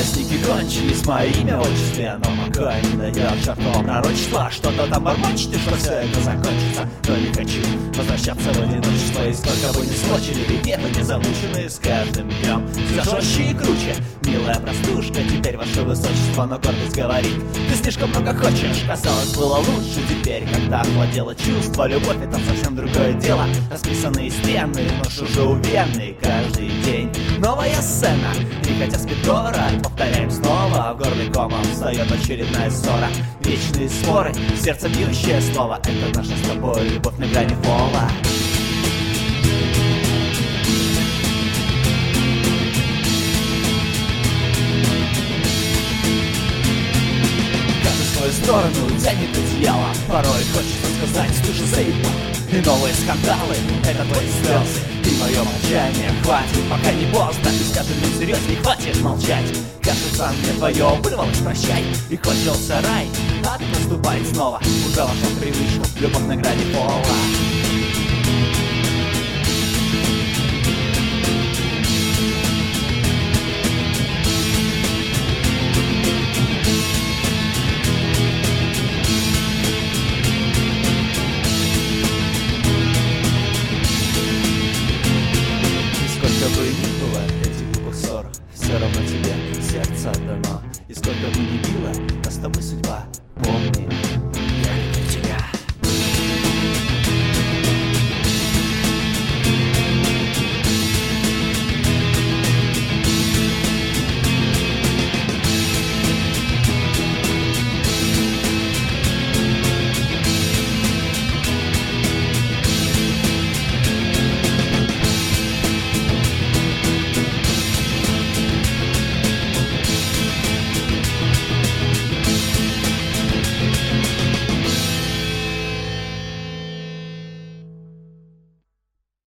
Праздники кончились, мое имя в отчестве, но пока не дойдет чертово пророчество. Что-то там бормочет, что все это закончится. Но не хочу возвращаться в одиночество. И сколько бы ни скочили ребята, не замученные с каждым днем. Все жестче и круче, милая простушка, теперь ваше высочество, но гордость говорит: ты слишком много хочешь. Казалось, было лучше теперь, когда охладело чувство. Любовь — это совсем другое дело. Расписанные стены, нож уже уверенный каждый день. Новая сцена, и хотя спит город, повторяем снова. В горле комом встает очередная ссора. Вечные споры, в сердце бьющее слово. Это наша с тобой любовь на грани пола. В свою сторону тянет одеяло. Порой хочется сказать: слушай, заебал. И новые скандалы — это твои слезы и мое молчание. Хватит, пока не поздно, и скажи мне серьезно, не хватит молчать. Кажется, мне твое вырвалось, прощай. И кончился рай, а ты наступает снова. Уже вошел в привычку, любовь на грани пола. Сколько бы ни было этих глупых ссор, все равно тебе сердце дано. И сколько бы ни било нас с тобой судьба,